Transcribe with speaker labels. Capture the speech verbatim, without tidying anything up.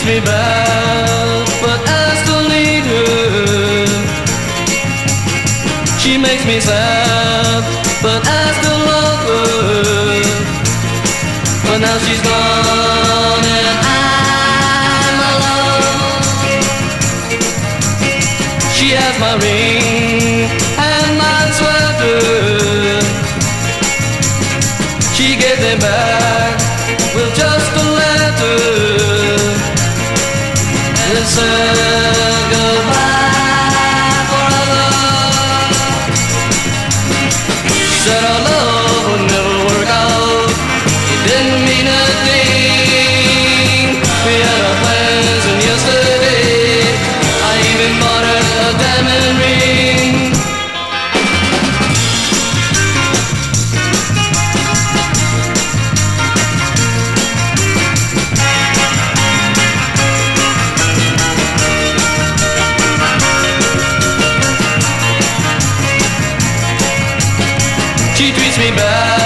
Speaker 1: treats me bad, but I still need her. She makes me sad, but I still love her. But now she's gone and I'm alone. She has my ring and my sweater. She gave them back with just a letter and said goodbye forever. She said our love would never work out. It didn't mean a thing. We had our plans and yesterday I even bought her a diamond ring. She treats me bad,